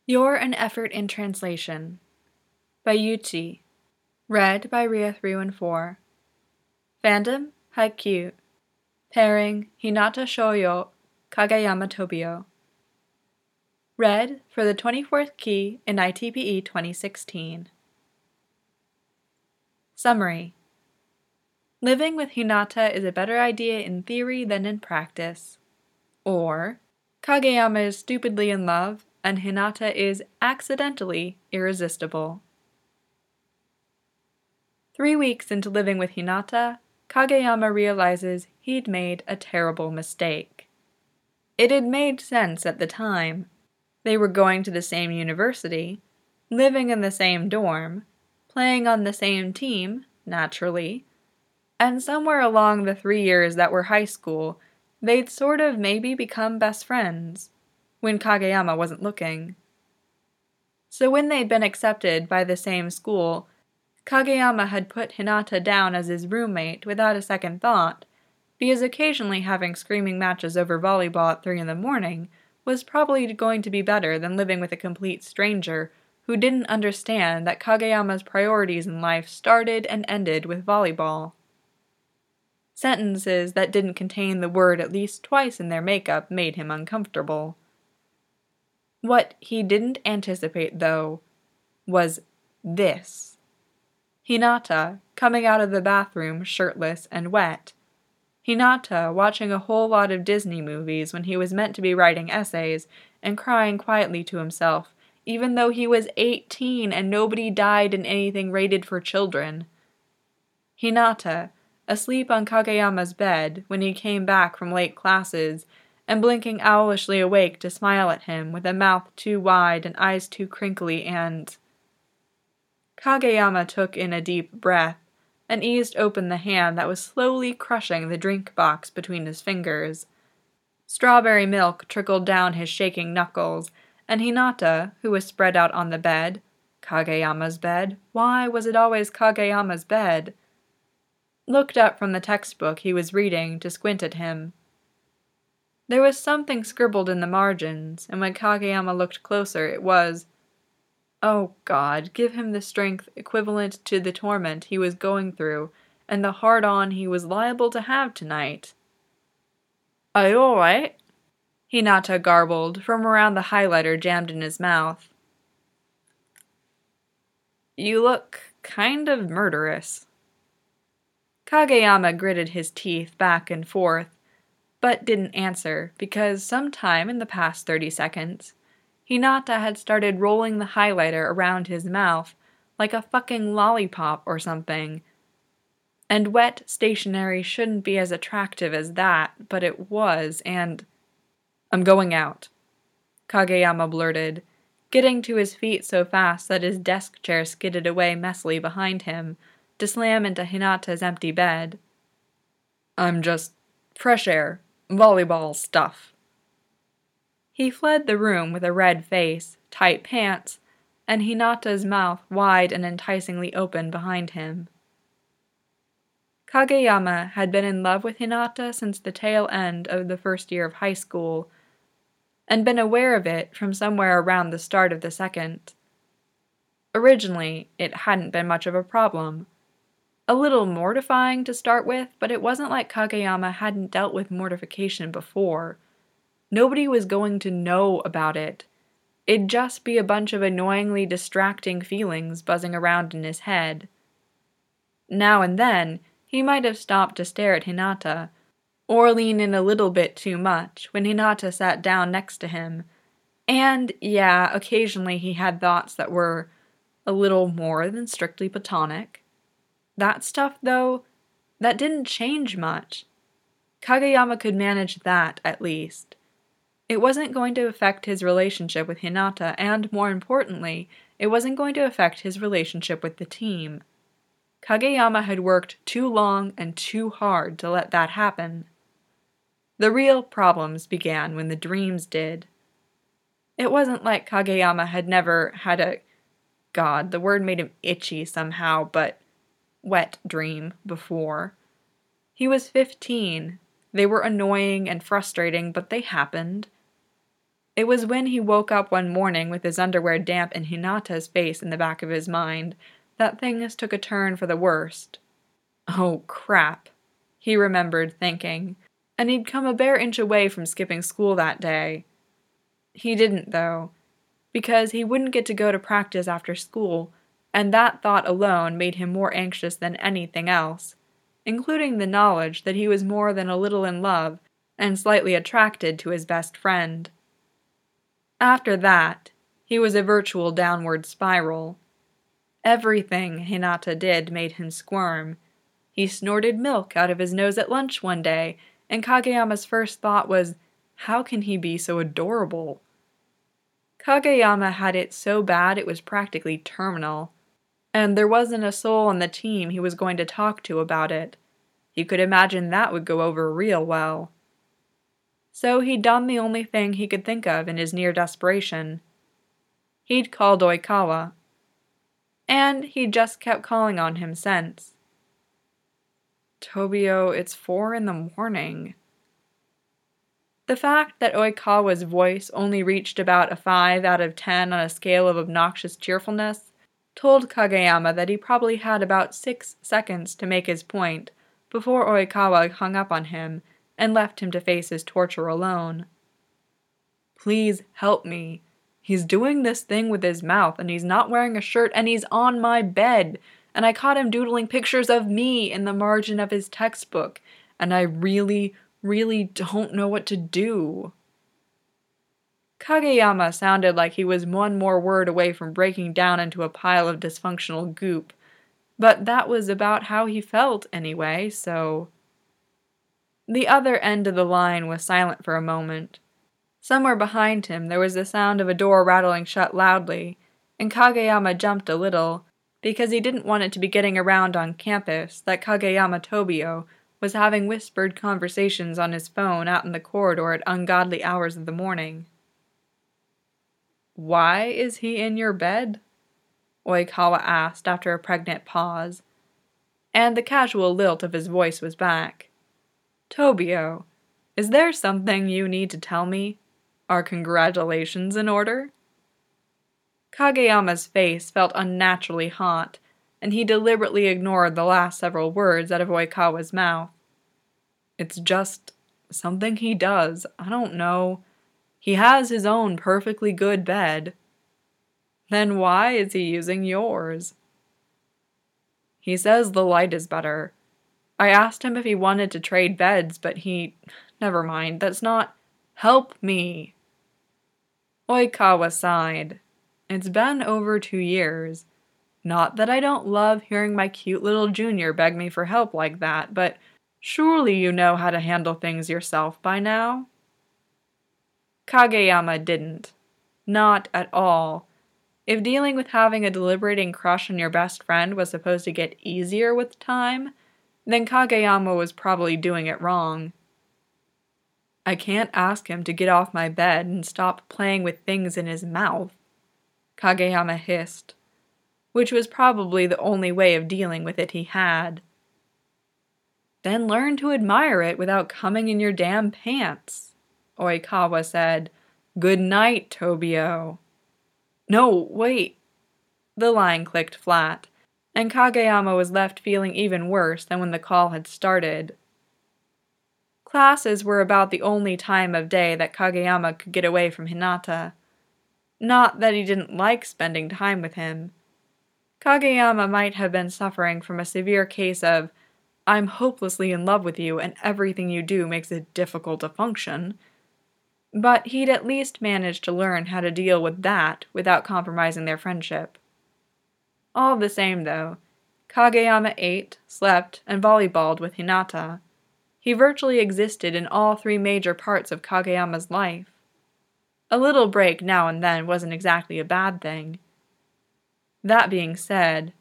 You're an Effort in Translation by Yuchi. Read by Ria314. Fandom, Haikyuu. Pairing, Hinata Shoyo, Kageyama Tobio. Read for the 24th key in ITPE 2016. Summary. Living with Hinata is a better idea in theory than in practice. Or, Kageyama is stupidly in love, and Hinata is accidentally irresistible. 3 weeks into living with Hinata, Kageyama realizes he'd made a terrible mistake. It had made sense at the time. They were going to the same university, living in the same dorm, playing on the same team, naturally, and somewhere along the 3 years that were high school, they'd sort of maybe become best friends, when Kageyama wasn't looking. So when they'd been accepted by the same school, Kageyama had put Hinata down as his roommate without a second thought, because occasionally having screaming matches over volleyball at 3 in the morning was probably going to be better than living with a complete stranger who didn't understand that Kageyama's priorities in life started and ended with volleyball. Sentences that didn't contain the word at least twice in their makeup made him uncomfortable. What he didn't anticipate, though, was this. Hinata, coming out of the bathroom shirtless and wet. Hinata watching a whole lot of Disney movies when he was meant to be writing essays and crying quietly to himself, even though he was 18 and nobody died in anything rated for children. Hinata, asleep on Kageyama's bed when he came back from late classes, and blinking owlishly awake to smile at him with a mouth too wide and eyes too crinkly and... Kageyama took in a deep breath and eased open the hand that was slowly crushing the drink box between his fingers. Strawberry milk trickled down his shaking knuckles, and Hinata, who was spread out on the bed, Kageyama's bed, why was it always Kageyama's bed? Looked up from the textbook he was reading to squint at him. There was something scribbled in the margins, and when Kageyama looked closer it was, "Oh God, give him the strength equivalent to the torment he was going through, and the hard-on he was liable to have tonight." "Are you alright?" Hinata garbled from around the highlighter jammed in his mouth. "You look kind of murderous." Kageyama gritted his teeth back and forth, but didn't answer because sometime in the past 30 seconds, Hinata had started rolling the highlighter around his mouth like a fucking lollipop or something. And wet stationery shouldn't be as attractive as that, but it was, and... "I'm going out," Kageyama blurted, getting to his feet so fast that his desk chair skidded away messily behind him to slam into Hinata's empty bed. "I'm just... fresh air. Volleyball stuff." He fled the room with a red face, tight pants, and Hinata's mouth wide and enticingly open behind him. Kageyama had been in love with Hinata since the tail end of the first year of high school, and been aware of it from somewhere around the start of the second. Originally, it hadn't been much of a problem. A little mortifying to start with, but it wasn't like Kageyama hadn't dealt with mortification before. Nobody was going to know about it. It'd just be a bunch of annoyingly distracting feelings buzzing around in his head. Now and then, he might have stopped to stare at Hinata, or lean in a little bit too much when Hinata sat down next to him. And, yeah, occasionally he had thoughts that were a little more than strictly platonic. That stuff, though, that didn't change much. Kageyama could manage that, at least. It wasn't going to affect his relationship with Hinata, and more importantly, it wasn't going to affect his relationship with the team. Kageyama had worked too long and too hard to let that happen. The real problems began when the dreams did. It wasn't like Kageyama had never had a... God, the word made him itchy somehow, but... wet dream before. He was 15. They were annoying and frustrating, but they happened. It was when he woke up one morning with his underwear damp and Hinata's face in the back of his mind that things took a turn for the worst. Oh, crap, he remembered thinking, and he'd come a bare inch away from skipping school that day. He didn't, though, because he wouldn't get to go to practice after school, and that thought alone made him more anxious than anything else, including the knowledge that he was more than a little in love and slightly attracted to his best friend. After that, he was a virtual downward spiral. Everything Hinata did made him squirm. He snorted milk out of his nose at lunch one day, and Kageyama's first thought was, how can he be so adorable? Kageyama had it so bad it was practically terminal, and there wasn't a soul on the team he was going to talk to about it. He could imagine that would go over real well. So he'd done the only thing he could think of in his near desperation. He'd called Oikawa, and he'd just kept calling on him since. Tobio, it's 4 a.m. The fact that Oikawa's voice only reached about a 5 out of 10 on a scale of obnoxious cheerfulness told Kageyama that he probably had about 6 seconds to make his point before Oikawa hung up on him and left him to face his torture alone. Please help me. He's doing this thing with his mouth, and he's not wearing a shirt, and he's on my bed, and I caught him doodling pictures of me in the margin of his textbook, and I really don't know what to do. Kageyama sounded like he was one more word away from breaking down into a pile of dysfunctional goop, but that was about how he felt anyway, so... The other end of the line was silent for a moment. Somewhere behind him there was the sound of a door rattling shut loudly, and Kageyama jumped a little, because he didn't want it to be getting around on campus that Kageyama Tobio was having whispered conversations on his phone out in the corridor at ungodly hours of the morning. Why is he in your bed? Oikawa asked after a pregnant pause, and the casual lilt of his voice was back. Tobio, is there something you need to tell me? Are congratulations in order? Kageyama's face felt unnaturally hot, and he deliberately ignored the last several words out of Oikawa's mouth. It's just something he does. I don't know. He has his own perfectly good bed. Then why is he using yours? He says the light is better. I asked him if he wanted to trade beds, but he... Never mind, that's not... Help me! Oikawa sighed. It's been over 2 years. Not that I don't love hearing my cute little junior beg me for help like that, but surely you know how to handle things yourself by now? Kageyama didn't. Not at all. If dealing with having a deliberating crush on your best friend was supposed to get easier with time, then Kageyama was probably doing it wrong. I can't ask him to get off my bed and stop playing with things in his mouth, Kageyama hissed, which was probably the only way of dealing with it he had. Then learn to admire it without coming in your damn pants, Oikawa said. Good night, Tobio. No, wait. The line clicked flat, and Kageyama was left feeling even worse than when the call had started. Classes were about the only time of day that Kageyama could get away from Hinata. Not that he didn't like spending time with him. Kageyama might have been suffering from a severe case of, I'm hopelessly in love with you and everything you do makes it difficult to function. But he'd at least managed to learn how to deal with that without compromising their friendship. All the same, though, Kageyama ate, slept, and volleyballed with Hinata. He virtually existed in all 3 major parts of Kageyama's life. A little break now and then wasn't exactly a bad thing. That being said,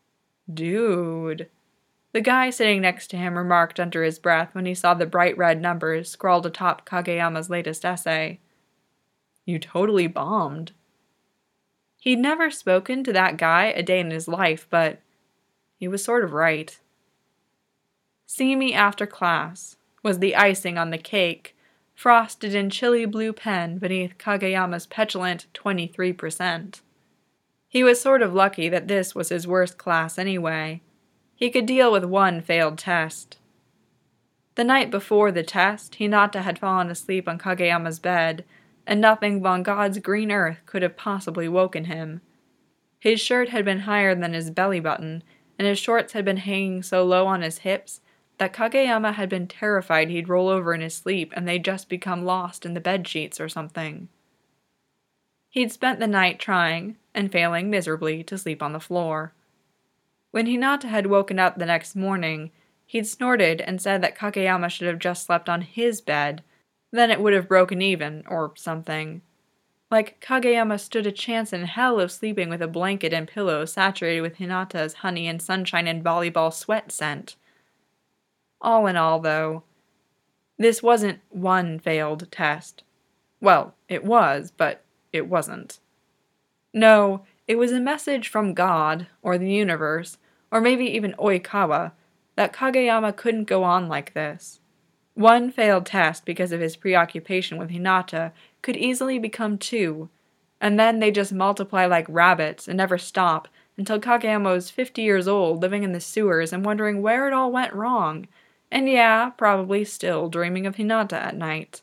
dude, the guy sitting next to him remarked under his breath when he saw the bright red numbers scrawled atop Kageyama's latest essay. You totally bombed. He'd never spoken to that guy a day in his life, but he was sort of right. See me after class was the icing on the cake frosted in chilly blue pen beneath Kageyama's petulant 23%. He was sort of lucky that this was his worst class anyway. He could deal with one failed test. The night before the test, Hinata had fallen asleep on Kageyama's bed, and nothing on God's green earth could have possibly woken him. His shirt had been higher than his belly button, and his shorts had been hanging so low on his hips that Kageyama had been terrified he'd roll over in his sleep and they'd just become lost in the bedsheets or something. He'd spent the night trying, and failing miserably, to sleep on the floor. When Hinata had woken up the next morning, he'd snorted and said that Kageyama should have just slept on his bed, then it would have broken even, or something. Like Kageyama stood a chance in hell of sleeping with a blanket and pillow saturated with Hinata's honey and sunshine and volleyball sweat scent. All in all, though, this wasn't one failed test. Well, it was, but it wasn't. No, it was a message from God, or the universe, or maybe even Oikawa, that Kageyama couldn't go on like this. One failed test because of his preoccupation with Hinata could easily become two, and then they just multiply like rabbits and never stop until Kageyama was 50 years old, living in the sewers and wondering where it all went wrong, and yeah, probably still dreaming of Hinata at night.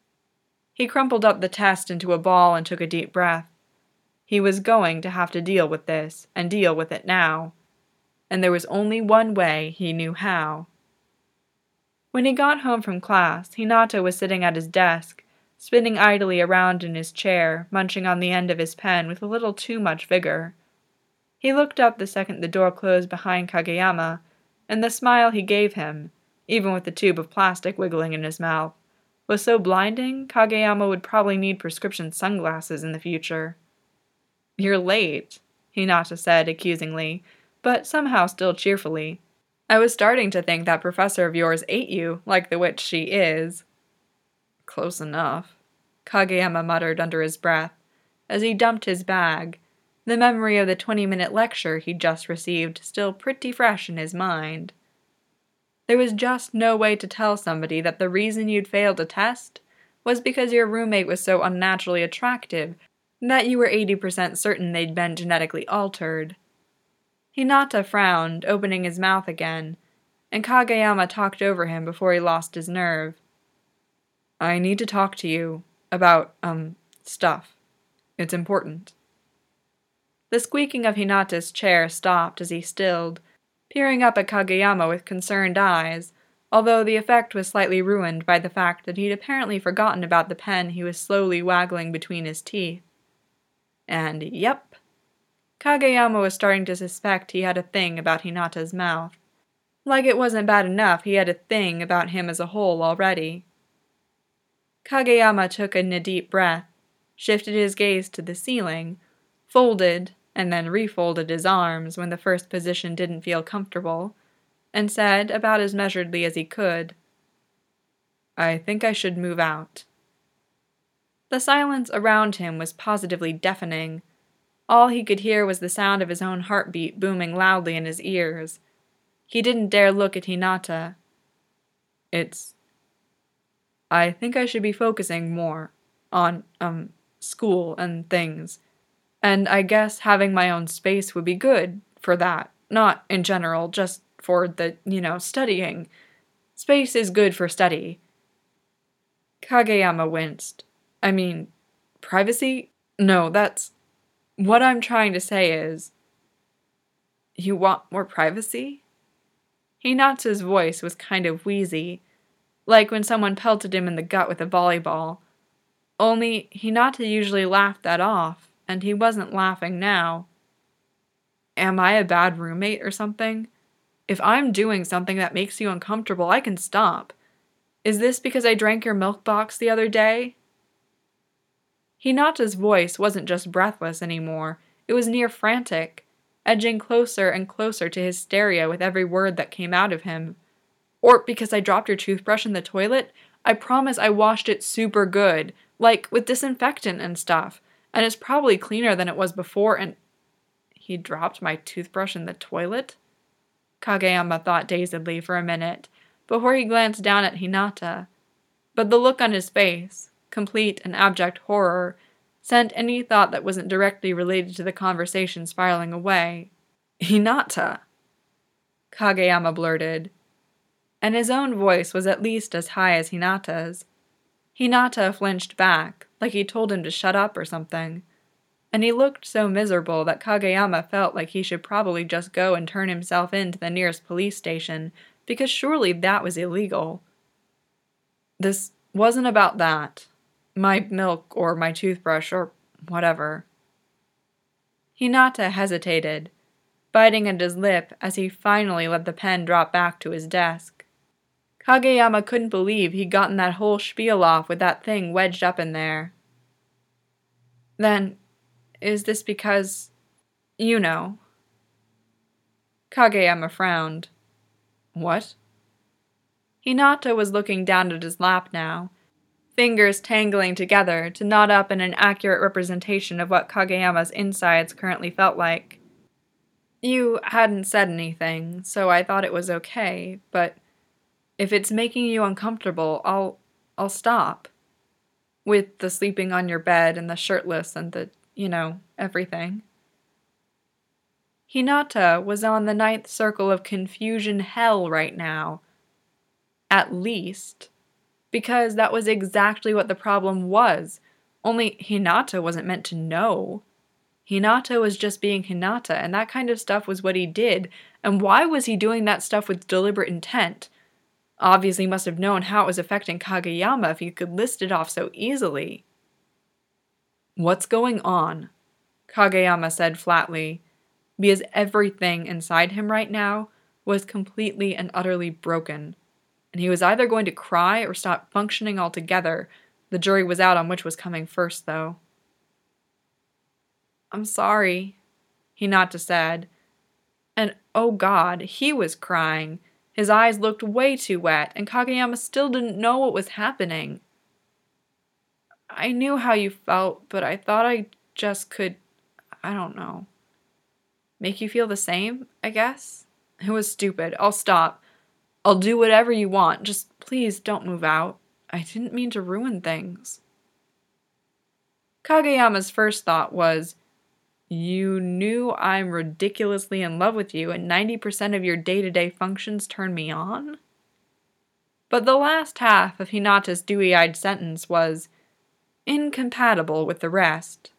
He crumpled up the test into a ball and took a deep breath. He was going to have to deal with this, and deal with it now. And there was only one way he knew how. When he got home from class, Hinata was sitting at his desk, spinning idly around in his chair, munching on the end of his pen with a little too much vigor. He looked up the second the door closed behind Kageyama, and the smile he gave him, even with the tube of plastic wiggling in his mouth, was so blinding Kageyama would probably need prescription sunglasses in the future. "You're late," Hinata said accusingly, but somehow still cheerfully. "I was starting to think that professor of yours ate you, like the witch she is." "Close enough," Kageyama muttered under his breath, as he dumped his bag, the memory of the 20-minute lecture he'd just received still pretty fresh in his mind. There was just no way to tell somebody that the reason you'd failed a test was because your roommate was so unnaturally attractive that you were 80% certain they'd been genetically altered. Hinata frowned, opening his mouth again, and Kageyama talked over him before he lost his nerve. "I need to talk to you about, stuff. It's important." The squeaking of Hinata's chair stopped as he stilled, peering up at Kageyama with concerned eyes, although the effect was slightly ruined by the fact that he'd apparently forgotten about the pen he was slowly waggling between his teeth. And yep, Kageyama was starting to suspect he had a thing about Hinata's mouth. Like it wasn't bad enough he had a thing about him as a whole already. Kageyama took in a deep breath, shifted his gaze to the ceiling, folded, and then refolded his arms when the first position didn't feel comfortable, and said, about as measuredly as he could, "I think I should move out." The silence around him was positively deafening. All he could hear was the sound of his own heartbeat booming loudly in his ears. He didn't dare look at Hinata. I think I should be focusing more on, school and things. And I guess having my own space would be good for that. Not in general, just for the, studying. Space is good for study. Kageyama winced. I mean, privacy? No, that's... What I'm trying to say is... You want more privacy? Hinata's voice was kind of wheezy, like when someone pelted him in the gut with a volleyball. Only Hinata usually laughed that off, and he wasn't laughing now. Am I a bad roommate or something? If I'm doing something that makes you uncomfortable, I can stop. Is this because I drank your milk box the other day? Hinata's voice wasn't just breathless anymore, it was near frantic, edging closer and closer to hysteria with every word that came out of him. Or because I dropped your toothbrush in the toilet? I promise I washed it super good, like with disinfectant and stuff. And it's probably cleaner than it was before, and... He dropped my toothbrush in the toilet? Kageyama thought dazedly for a minute, before he glanced down at Hinata. But the look on his face, complete and abject horror, sent any thought that wasn't directly related to the conversation spiraling away. "Hinata!" Kageyama blurted, and his own voice was at least as high as Hinata's. Hinata flinched back, like he told him to shut up or something, and he looked so miserable that Kageyama felt like he should probably just go and turn himself in to the nearest police station, because surely that was illegal. "This wasn't about that. My milk or my toothbrush or whatever." Hinata hesitated, biting at his lip as he finally let the pen drop back to his desk. Kageyama couldn't believe he'd gotten that whole spiel off with that thing wedged up in there. "Then, is this because, you know?" Kageyama frowned. "What?" Hinata was looking down at his lap now, fingers tangling together to knot up in an accurate representation of what Kageyama's insides currently felt like. "You hadn't said anything, so I thought it was okay, but if it's making you uncomfortable, I'll stop. With the sleeping on your bed and the shirtless and the, everything." Hinata was on the 9th circle of confusion hell right now. At least. Because that was exactly what the problem was. Only Hinata wasn't meant to know. Hinata was just being Hinata, and that kind of stuff was what he did. And why was he doing that stuff with deliberate intent? Obviously must have known how it was affecting Kageyama if he could list it off so easily. "What's going on?" Kageyama said flatly, because everything inside him right now was completely and utterly broken, and he was either going to cry or stop functioning altogether. The jury was out on which was coming first, though. "I'm sorry," Hinata said, and oh god, he was crying. His eyes looked way too wet, and Kageyama still didn't know what was happening. "I knew how you felt, but I thought I just could, I don't know, make you feel the same, I guess? It was stupid. I'll stop. I'll do whatever you want. Just please don't move out. I didn't mean to ruin things." Kageyama's first thought was, "You knew I'm ridiculously in love with you and 90% of your day-to-day functions turn me on?" But the last half of Hinata's dewy-eyed sentence was incompatible with the rest.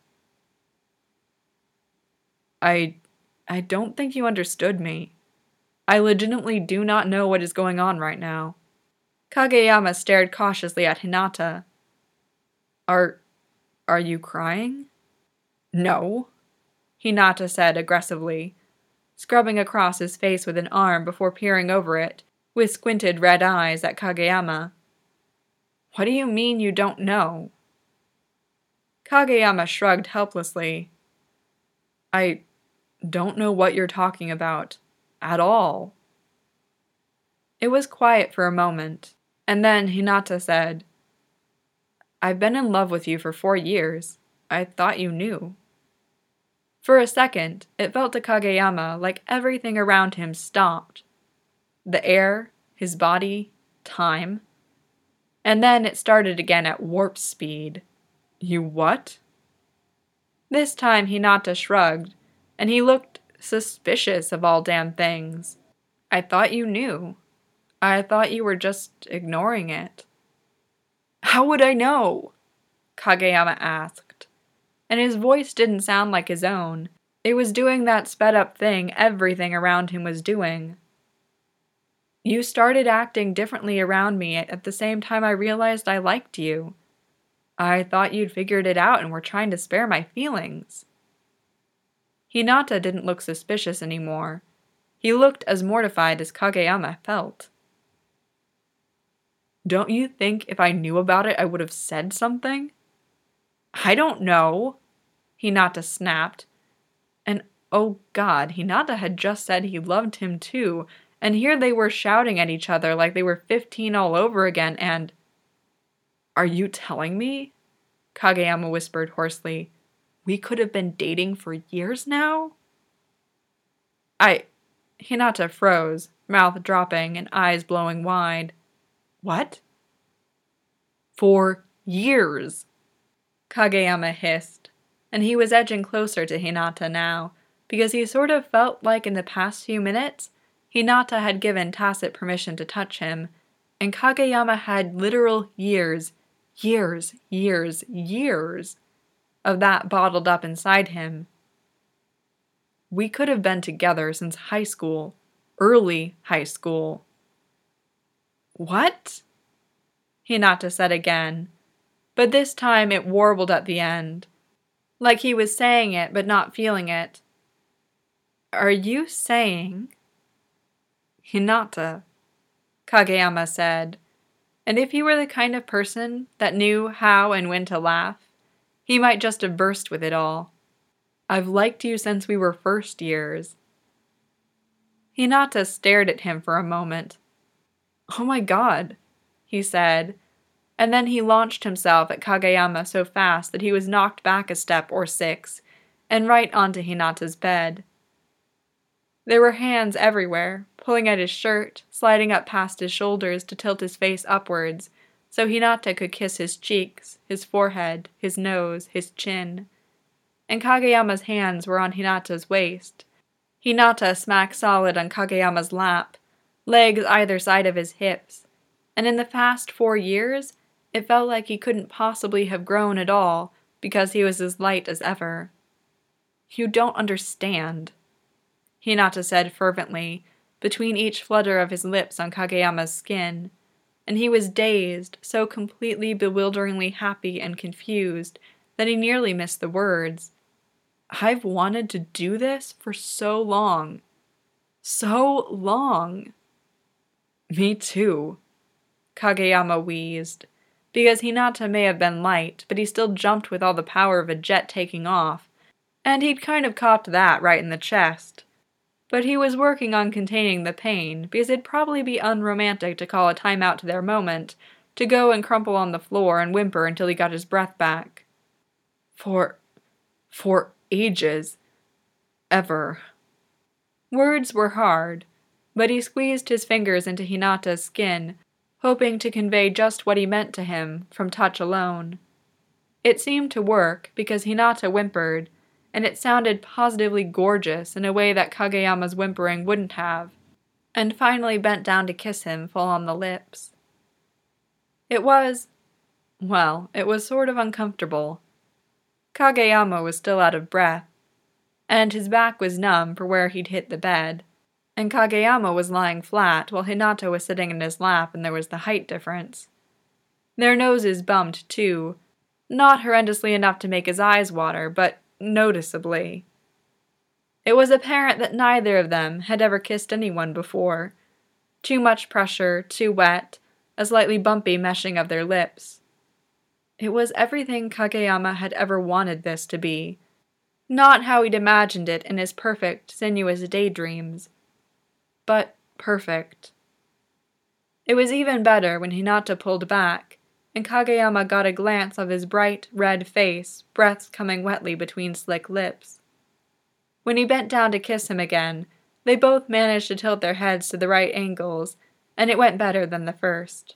I don't think you understood me. I legitimately do not know what is going on right now." Kageyama stared cautiously at Hinata. Are you crying?" "No," Hinata said aggressively, scrubbing across his face with an arm before peering over it, with squinted red eyes at Kageyama. "What do you mean you don't know?" Kageyama shrugged helplessly. "I don't know what you're talking about. At all." It was quiet for a moment, and then Hinata said, "I've been in love with you for 4 years. I thought you knew." For a second, it felt to Kageyama like everything around him stopped. The air, his body, time. And then it started again at warp speed. "You what?" This time Hinata shrugged, and he looked suspicious of all damn things. "I thought you knew. I thought you were just ignoring it." "How would I know?" Kageyama asked, and his voice didn't sound like his own. It was doing that sped-up thing everything around him was doing. "You started acting differently around me at the same time I realized I liked you. I thought you'd figured it out and were trying to spare my feelings." Hinata didn't look suspicious anymore. He looked as mortified as Kageyama felt. "Don't you think if I knew about it I would have said something?" "I don't know," Hinata snapped. And oh god, Hinata had just said he loved him too, and here they were shouting at each other like they were 15 all over again, and... "Are you telling me?" Kageyama whispered hoarsely. "We could have been dating for years now?" Hinata froze, mouth dropping and eyes blowing wide. "What?" For years, Kageyama hissed, and he was edging closer to Hinata now, because he sort of felt like in the past few minutes, Hinata had given tacit permission to touch him, and Kageyama had literal years of that bottled up inside him. We could have been together since high school, early high school. What? Hinata said again, but this time it warbled at the end, like he was saying it but not feeling it. Are you saying? Hinata, Kageyama said, and if he were the kind of person that knew how and when to laugh, he might just have burst with it all. I've liked you since we were first years. Hinata stared at him for a moment. Oh my god, he said, and then he launched himself at Kageyama so fast that he was knocked back a step or 6, and right onto Hinata's bed. There were hands everywhere, pulling at his shirt, sliding up past his shoulders to tilt his face upwards, so Hinata could kiss his cheeks, his forehead, his nose, his chin. And Kageyama's hands were on Hinata's waist. Hinata smack solid on Kageyama's lap, legs either side of his hips, and in the past 4 years, it felt like he couldn't possibly have grown at all because he was as light as ever. You don't understand, Hinata said fervently, between each flutter of his lips on Kageyama's skin, and he was dazed, so completely bewilderingly happy and confused that he nearly missed the words. I've wanted to do this for so long. So long. Me too, Kageyama wheezed, because Hinata may have been light, but he still jumped with all the power of a jet taking off, and he'd kind of copped that right in the chest. But he was working on containing the pain, because it'd probably be unromantic to call a timeout to their moment, to go and crumple on the floor and whimper until he got his breath back. For ages. Ever. Words were hard, but he squeezed his fingers into Hinata's skin, hoping to convey just what he meant to him from touch alone. It seemed to work because Hinata whimpered, and it sounded positively gorgeous in a way that Kageyama's whimpering wouldn't have, and finally bent down to kiss him full on the lips. It was sort of uncomfortable. Kageyama was still out of breath, and his back was numb for where he'd hit the bed, and Kageyama was lying flat while Hinata was sitting in his lap and there was the height difference. Their noses bumped too, not horrendously enough to make his eyes water, but noticeably. It was apparent that neither of them had ever kissed anyone before. Too much pressure, too wet, a slightly bumpy meshing of their lips. It was everything Kageyama had ever wanted this to be, not how he'd imagined it in his perfect, sinuous daydreams, but perfect. It was even better when Hinata pulled back, and Kageyama got a glance of his bright, red face, breaths coming wetly between slick lips. When he bent down to kiss him again, they both managed to tilt their heads to the right angles, and it went better than the first.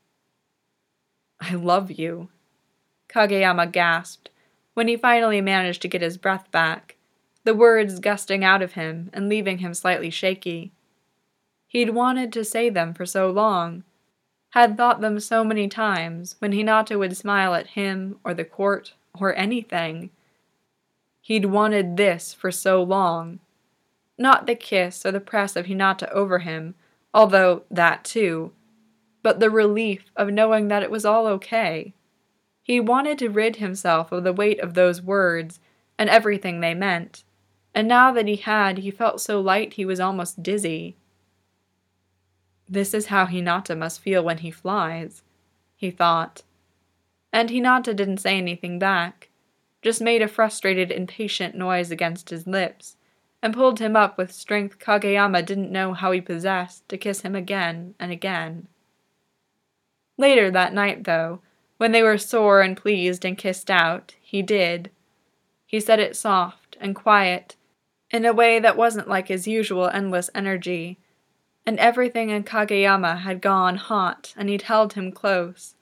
I love you, Kageyama gasped, when he finally managed to get his breath back, the words gusting out of him and leaving him slightly shaky. He'd wanted to say them for so long, had thought them so many times when Hinata would smile at him or the court or anything. He'd wanted this for so long. Not the kiss or the press of Hinata over him, although that too, but the relief of knowing that it was all okay. He wanted to rid himself of the weight of those words and everything they meant, and now that he felt so light he was almost dizzy. This is how Hinata must feel when he flies, he thought. And Hinata didn't say anything back, just made a frustrated, impatient noise against his lips, and pulled him up with strength Kageyama didn't know how he possessed to kiss him again and again. Later that night, though, when they were sore and pleased and kissed out, he did. He said it soft and quiet, in a way that wasn't like his usual endless energy, and everything in Kageyama had gone hot and he'd held him close,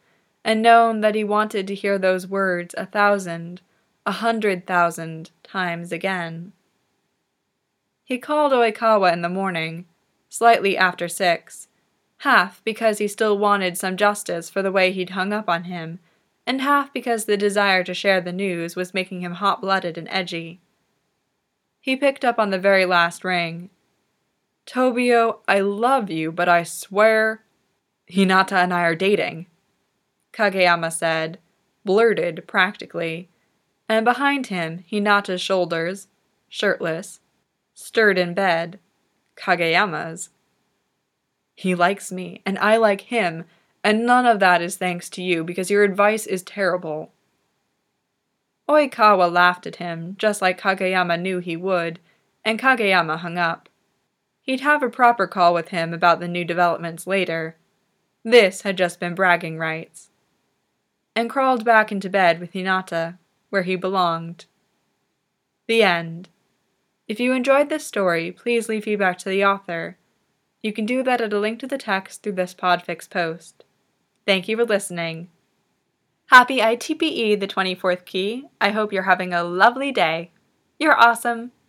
and known that he wanted to hear those words 1,000, 100,000 times again. He called Oikawa in the morning, slightly after 6, half because he still wanted some justice for the way he'd hung up on him, and half because the desire to share the news was making him hot-blooded and edgy. He picked up on the very last ring. "Tobio, I love you, but I swear—" "Hinata and I are dating," Kageyama said, blurted practically, and behind him Hinata's shoulders, shirtless, stirred in bed, Kageyama's. "He likes me, and I like him, and none of that is thanks to you because your advice is terrible." Oikawa laughed at him, just like Kageyama knew he would, and Kageyama hung up. He'd have a proper call with him about the new developments later. This had just been bragging rights. And crawled back into bed with Hinata, where he belonged. The end. If you enjoyed this story, please leave feedback to the author. You can do that at a link to the text through this Podfix post. Thank you for listening. Happy ITPE the 24th key. I hope you're having a lovely day. You're awesome.